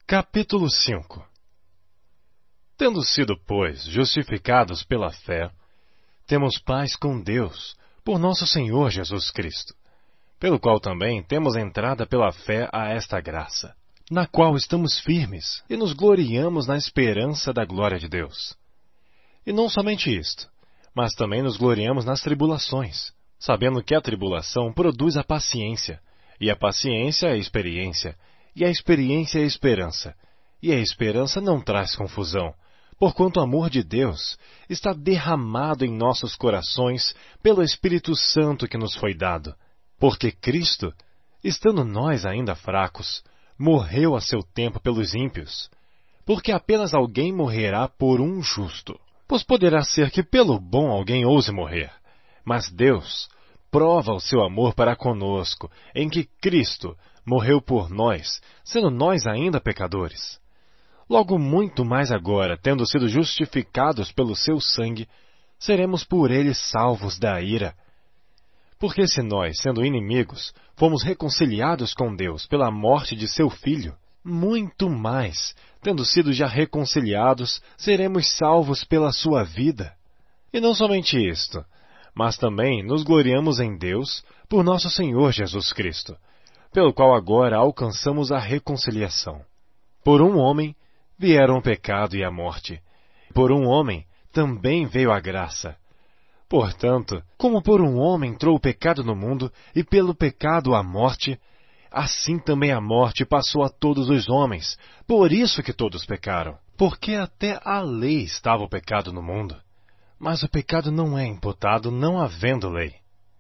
Capítulo 5. Tendo sido, pois, justificados pela fé, temos paz com Deus, por nosso Senhor Jesus Cristo, pelo qual também temos entrada pela fé a esta graça, na qual estamos firmes e nos gloriamos na esperança da glória de Deus. E não somente isto, mas também nos gloriamos nas tribulações, sabendo que a tribulação produz a paciência, e a paciência a experiência, e a experiência a esperança, e a esperança não traz confusão, porquanto o amor de Deus está derramado em nossos corações pelo Espírito Santo que nos foi dado. Porque Cristo, estando nós ainda fracos, morreu a seu tempo pelos ímpios. Porque apenas alguém morrerá por um justo. Pois poderá ser que pelo bom alguém ouse morrer. Mas Deus prova o seu amor para conosco, em que Cristo morreu por nós, sendo nós ainda pecadores. Logo muito mais agora, tendo sido justificados pelo seu sangue, seremos por ele salvos da ira. Porque se nós, sendo inimigos, fomos reconciliados com Deus pela morte de seu Filho, muito mais, tendo sido já reconciliados, seremos salvos pela sua vida. E não somente isto, mas também nos gloriamos em Deus por nosso Senhor Jesus Cristo, pelo qual agora alcançamos a reconciliação. Por um homem vieram o pecado e a morte. Por um homem também veio a graça. Portanto, como por um homem entrou o pecado no mundo, e pelo pecado a morte, assim também a morte passou a todos os homens, por isso que todos pecaram. Porque até a lei estava o pecado no mundo. Mas o pecado não é imputado não havendo lei.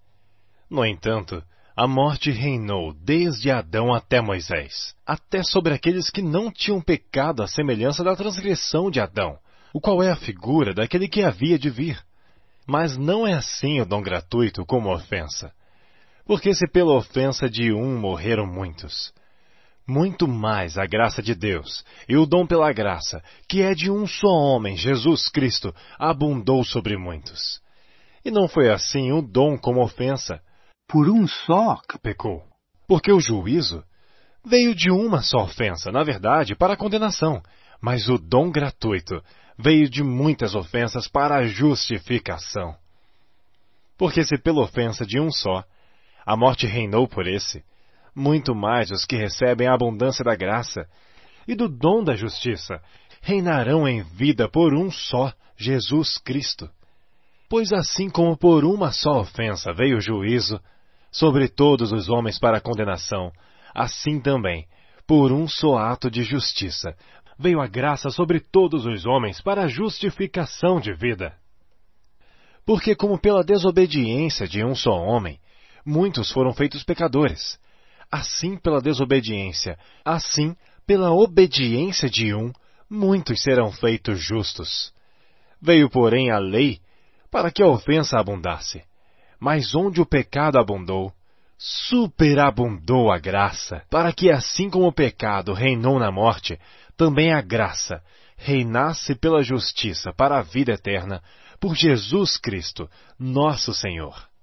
No entanto, a morte reinou desde Adão até Moisés, até sobre aqueles que não tinham pecado à semelhança da transgressão de Adão, o qual é a figura daquele que havia de vir. Mas não é assim o dom gratuito como a ofensa. Porque se pela ofensa de um morreram muitos, muito mais a graça de Deus e o dom pela graça, que é de um só homem, Jesus Cristo, abundou sobre muitos. E não foi assim o dom como ofensa. Por um só que pecou. Porque o juízo veio de uma só ofensa, na verdade, para a condenação, mas o dom gratuito veio de muitas ofensas para a justificação. Porque se pela ofensa de um só, a morte reinou por esse, muito mais os que recebem a abundância da graça e do dom da justiça reinarão em vida por um só, Jesus Cristo. Pois assim como por uma só ofensa veio o juízo sobre todos os homens para a condenação, assim também, por um só ato de justiça, veio a graça sobre todos os homens para a justificação de vida. Porque como pela desobediência de um só homem, muitos foram feitos pecadores, assim pela desobediência, assim pela obediência de um, muitos serão feitos justos. Veio, porém, a lei para que a ofensa abundasse. Mas onde o pecado abundou, superabundou a graça, para que assim como o pecado reinou na morte, também a graça reinasse pela justiça para a vida eterna, por Jesus Cristo, nosso Senhor.